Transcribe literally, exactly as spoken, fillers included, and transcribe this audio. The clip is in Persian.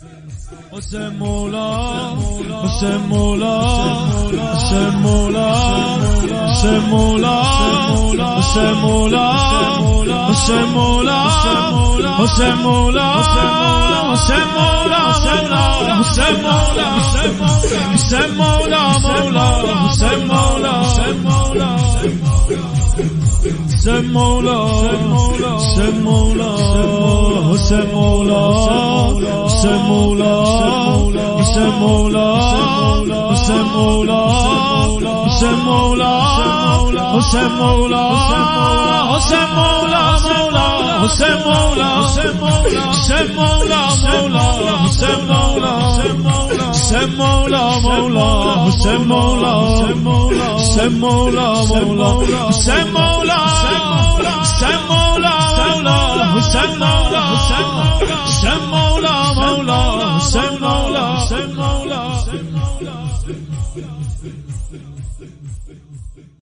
حسین مولا حسین مولا حسین مولا حسین مولا حسین مولا حسین مولا حسین مولا حسین مولا حسین مولا حسین مولا مولا حسین مولا حسین مولا حسین مولا حسین مولا حسین مولا حسین مولا حسین مولا حسین مولا حسین مولا حسین مولا حسین مولا مولا حسین مولا حسین مولا مولا حسین مولا حسین مولا مولا حسین مولا حسین مولا مولا حسین مولا حسین مولا مولا حسین مولا حسین مولا مولا حسین مولا حسین مولا